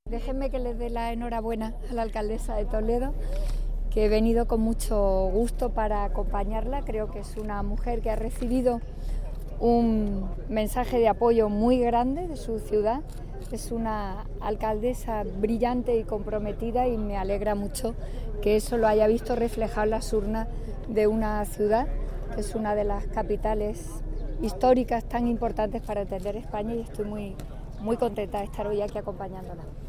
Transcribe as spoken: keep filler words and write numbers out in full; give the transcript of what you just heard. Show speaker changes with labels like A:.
A: Déjenme que les dé la enhorabuena a la alcaldesa de Toledo, que he venido con mucho gusto para acompañarla. Creo que es una mujer que ha recibido un mensaje de apoyo muy grande de su ciudad. Es una alcaldesa brillante y comprometida y me alegra mucho que eso lo haya visto reflejado en las urnas de una ciudad que es una de las capitales históricas tan importantes para entender España, y estoy muy, muy contenta de estar hoy aquí acompañándola.